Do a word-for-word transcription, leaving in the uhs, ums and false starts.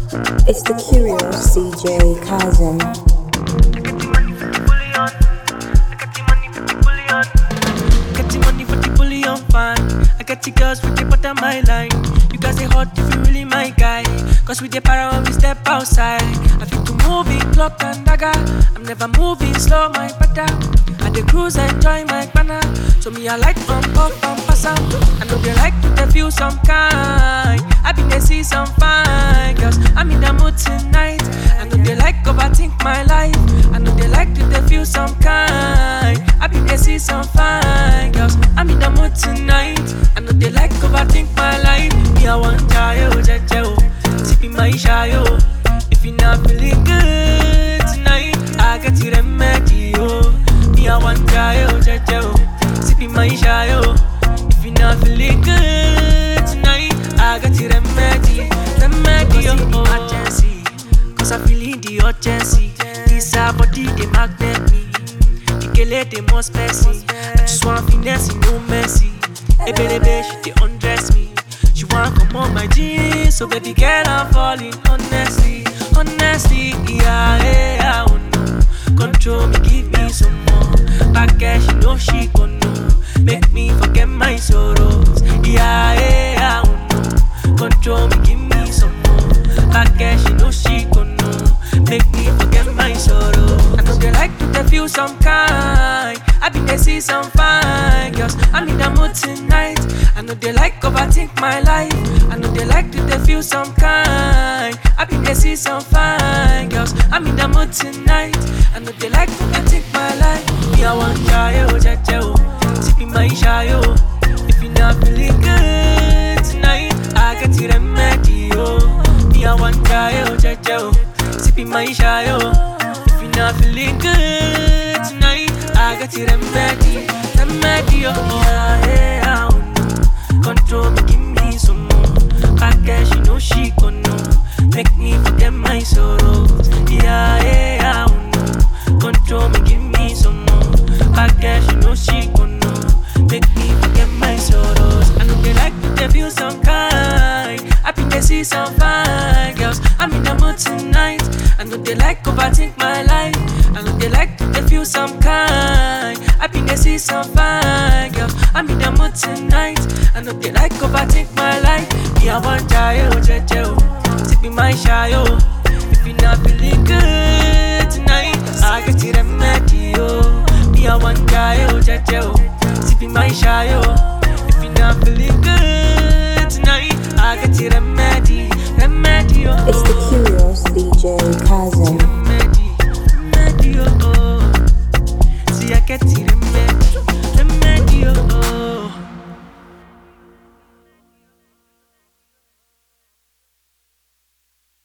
It's the curious C J Kazem. I get the money for the bullion. I get the money for the bullion. Get the money for the bullion, fine. I get the girls with the butter my line. You guys they hot if you really my guy. Cause with the power when we step outside. I feel to move it, clock and dagger. I'm never moving slow, my brother. I the cruise, enjoy my banner. So me I like from pop and pass out. I know they like to they feel some kind. I been they see some fine girls. I'm in the mood tonight. I know they like overthink my life. I know they like to they feel some kind. I been they see some fine girls. I'm in the mood tonight. I know they like overthink my life. Me I want jayo, jayo, sipping my shayo. If you not feeling good tonight, I got you remedy, yo. Me I want jayo, jayo, sipping my shayo. If you not feeling good tonight, I got you remedy, remedy, yo. Emergency, cause I feeling the urgency. This our body, they magnet me. The kele, they most messy. I just want finesse, no mercy. Hey baby, she they undress me. She want come on my jeans, so baby girl I'm falling. Honestly, honestly, yeah, yeah, oh no. Control me, give me some more. Back girl, she know she gon' know. Make me forget my sorrows. Yeah, yeah, oh no. Control me, give me some more. Back girl, she know she gon' know. Make me forget my sorrows. I know they like to they feel some kind. I been they see some fine girls. I'm in the mood tonight. I know they like overthink my life. I know they like to they feel some kind. I been they see some fine girls. I'm in the mood tonight. I know they like to overthink my life. Me I want jayo, jayo, sipping my shayo. If you not feeling good tonight, I got you remedy, yo. Me I want jayo, jayo, sipping my shayo. If you not feeling good tonight, I got you remedy, remedy, yo. Yeah, yeah, oh no. Control me, give me some more. Back girl, she know she gon' know. Make me forget my sorrows. Yeah, yeah, oh no. Control me, give me some more. Back girl, she know she gon' know. Make me forget my sorrows. I know they like to they feel some kind. I been they see some fine girls. I'm in the mood tonight. I know they like overthink my life. I know they like to they feel some kind. I been they see some fine girls. I'm in the mood tonight. I know they like overthink my life. Me I want jayo, jayo, sipping my shayo. If you not feeling good tonight, I got you remedy, yo. Me I want jayo, jayo, sipping my shayo. If you not feeling good tonight, I got you remedy, remedy, yo. It's the